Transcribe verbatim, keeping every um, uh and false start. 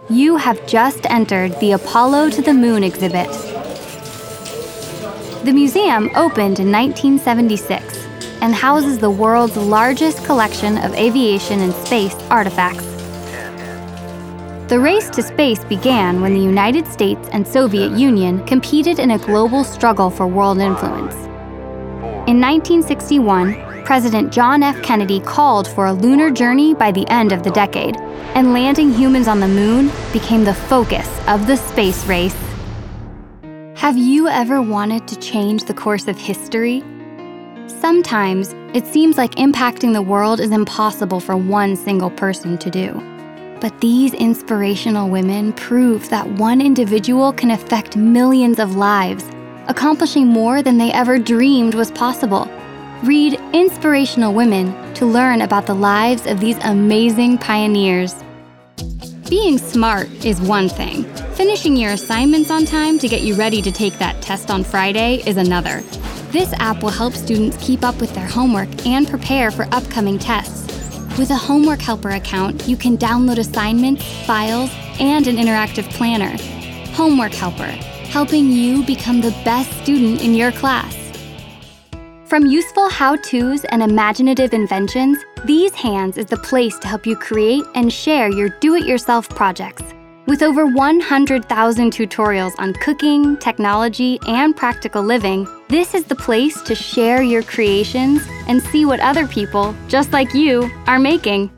You have just entered the Apollo to the Moon exhibit. The museum opened in nineteen seventy-six and houses the world's largest collection of aviation and space artifacts. The race to space began when the United States and Soviet Union competed in a global struggle for world influence. In nineteen sixty-one, President John F. Kennedy called for a lunar journey by the end of the decade, and landing humans on the moon became the focus of the space race. Have you ever wanted to change the course of history? Sometimes it seems like impacting the world is impossible for one single person to do. But these inspirational women prove that one individual can affect millions of lives, accomplishing more than they ever dreamed was possible. Read Inspirational Women to learn about the lives of these amazing pioneers. Being smart is one thing. Finishing your assignments on time to get you ready to take that test on Friday is another. This app will help students keep up with their homework and prepare for upcoming tests. With a Homework Helper account, you can download assignments, files, and an interactive planner. Homework Helper, helping you become the best student in your class. From useful how-tos and imaginative inventions, These Hands is the place to help you create and share your do-it-yourself projects. With over one hundred thousand tutorials on cooking, technology, and practical living, this is the place to share your creations and see what other people, just like you, are making.